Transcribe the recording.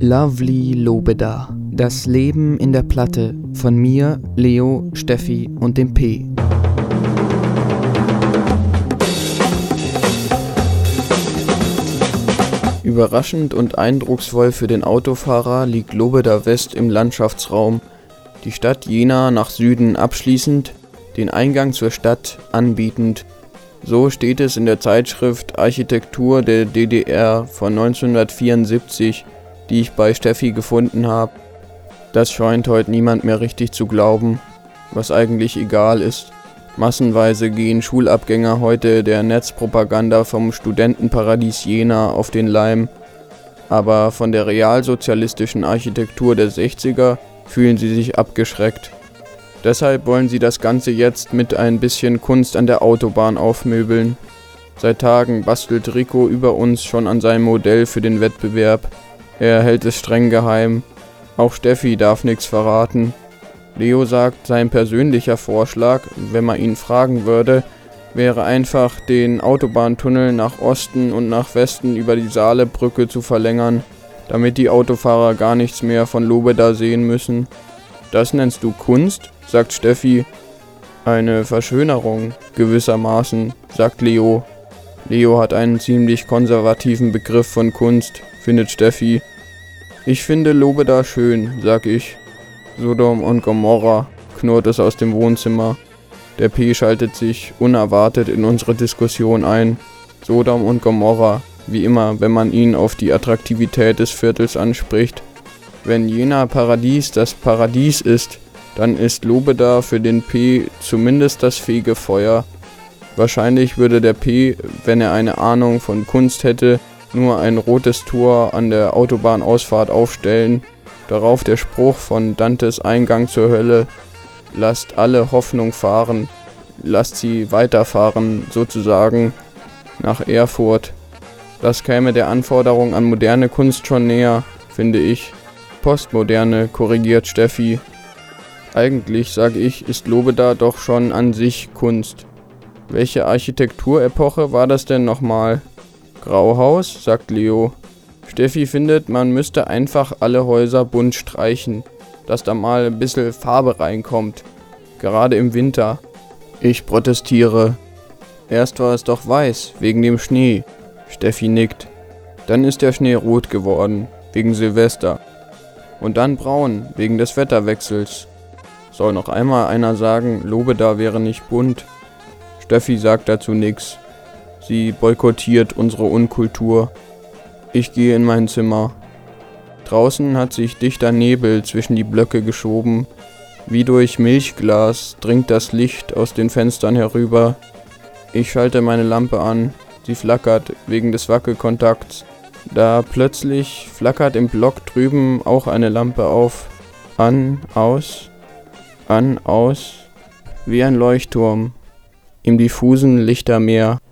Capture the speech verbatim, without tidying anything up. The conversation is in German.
Lovely Lobeda. Das Leben in der Platte von mir, Leo, Steffi und dem P. Überraschend und eindrucksvoll für den Autofahrer liegt Lobeda West im Landschaftsraum, die Stadt Jena nach Süden abschließend, den Eingang zur Stadt anbietend. So steht es in der Zeitschrift Architektur der D D R von neunzehnhundertvierundsiebzig, die ich bei Steffi gefunden habe. Das scheint heute niemand mehr richtig zu glauben, was eigentlich egal ist. Massenweise gehen Schulabgänger heute der Netzpropaganda vom Studentenparadies Jena auf den Leim, aber von der realsozialistischen Architektur der sechziger fühlen sie sich abgeschreckt. Deshalb wollen sie das Ganze jetzt mit ein bisschen Kunst an der Autobahn aufmöbeln. Seit Tagen bastelt Rico über uns schon an seinem Modell für den Wettbewerb. Er hält es streng geheim. Auch Steffi darf nichts verraten. Leo sagt, sein persönlicher Vorschlag, wenn man ihn fragen würde, wäre einfach, den Autobahntunnel nach Osten und nach Westen über die Saalebrücke zu verlängern, damit die Autofahrer gar nichts mehr von Lobeda sehen müssen. Das nennst du Kunst? Sagt Steffi. Eine Verschönerung, gewissermaßen, sagt Leo. Leo hat einen ziemlich konservativen Begriff von Kunst, findet Steffi. Ich finde Lobeda schön, sag ich. Sodom und Gomorra, knurrt es aus dem Wohnzimmer. Der P schaltet sich unerwartet in unsere Diskussion ein. Sodom und Gomorra, wie immer, wenn man ihn auf die Attraktivität des Viertels anspricht. Wenn Jena Paradies das Paradies ist, dann ist Lobeda für den P zumindest das Fegefeuer. Wahrscheinlich würde der P, wenn er eine Ahnung von Kunst hätte, nur ein rotes Tor an der Autobahnausfahrt aufstellen, darauf der Spruch von Dantes Eingang zur Hölle: Lasst alle Hoffnung fahren, lasst sie weiterfahren, sozusagen, nach Erfurt. Das käme der Anforderung an moderne Kunst schon näher, finde ich. Postmoderne, korrigiert Steffi. Eigentlich, sage ich, ist Lobeda doch schon an sich Kunst. Welche Architekturepoche war das denn nochmal? Grauhaus, sagt Leo. Steffi findet, man müsste einfach alle Häuser bunt streichen, dass da mal ein bisschen Farbe reinkommt. Gerade im Winter. Ich protestiere. Erst war es doch weiß, wegen dem Schnee. Steffi nickt. Dann ist der Schnee rot geworden, wegen Silvester. Und dann braun, wegen des Wetterwechsels. Soll noch einmal einer sagen, Lobeda wäre nicht bunt? Steffi sagt dazu nix. Sie boykottiert unsere Unkultur. Ich gehe in mein Zimmer. Draußen hat sich dichter Nebel zwischen die Blöcke geschoben. Wie durch Milchglas dringt das Licht aus den Fenstern herüber. Ich schalte meine Lampe an. Sie flackert wegen des Wackelkontakts. Da plötzlich flackert im Block drüben auch eine Lampe auf. An, aus, an, aus, wie ein Leuchtturm im diffusen Lichtermeer.